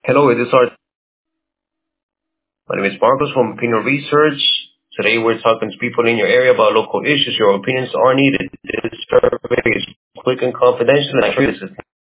Hello, this is my name is Marcos from Opinion Research. Today we're talking to people in your area about local issues. Your opinions are needed. This survey is quick and confidential, and I